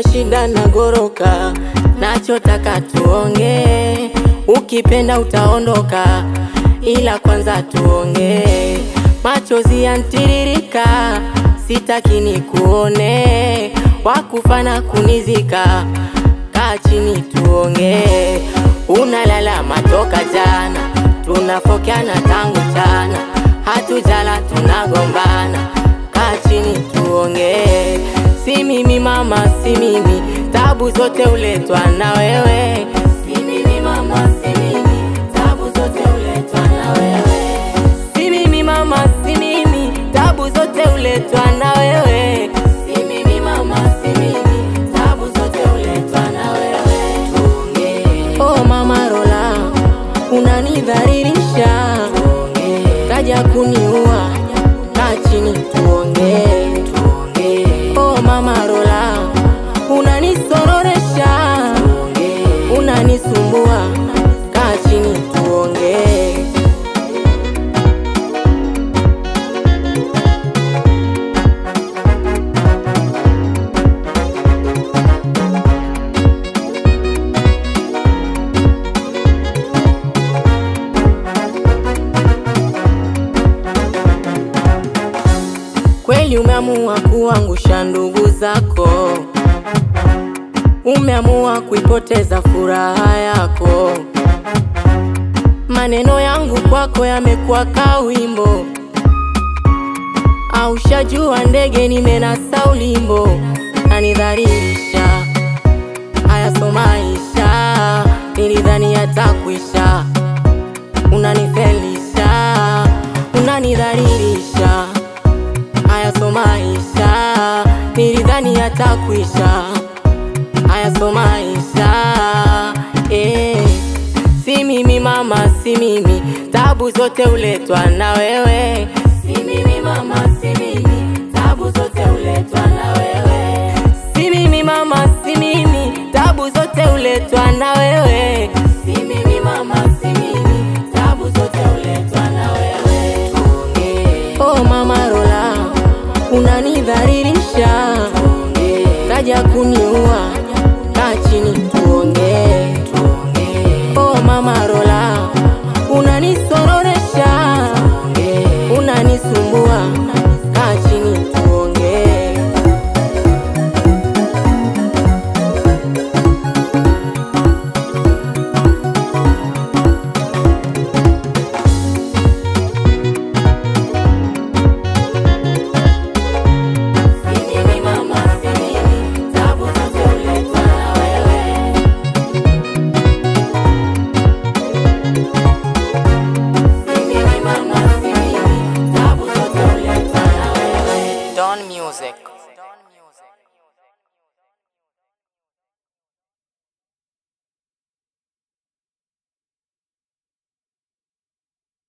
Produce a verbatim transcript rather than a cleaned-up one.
shida na goroka, nachotaka tuonge, ukipenda utaondoka, ila kwanza tuonge. Machozi yantiririka, sitaki nikuone, wakufana kunizika, kaa chini tuonge. Unalala matoka jana, tunafokeana tangu jana, hatujala tunagombana, kaa chini tuonge. Si mimi mama, si mimi, tabu zote uletwa na wewe. Si mimi mama, si mimi, tabu zote uletwa na wewe. Si mimi mama, si mimi, tabu zote uletwa na wewe. Si mimi mama, si mimi, tabu zote uletwa na wewe. Tuonge. Oh mama Rola, unanidhalilisha, kaja kuniua, kaa chini tuonge. Oh mama Rola, unanisororesha, unanisumbua, kaa chini tuonge. Kweli umeamua kuangusha ndugu zako, umeamua kuipoteza furaha yako. Maneno yangu kwako yamekuwa kawimbo, au shajua ndege nimenasa ulimbo. Nanidhalilisha, haya so maisha, nilidhani yatakwisha. Unanifelisha, unanidhalilisha, haya so maisha, nilidhani yatakwisha. Haya so maisha, eh. Si mimi mama, si mimi, tabu zote uletwa na wewe. Si mimi mama, si mimi, tabu zote uletwa na wewe. Si mimi mama, si mimi, tabu zote uletwa na wewe. Si mimi mama, si mimi, tabu zote uletwa na wewe. Oh mama Rola, unanidhalilisha, kaja kuniua, kaa chini tuonge. Oh mama Rola, unanisororesha, unanisumbua, kaa chini tuonge. Don Music.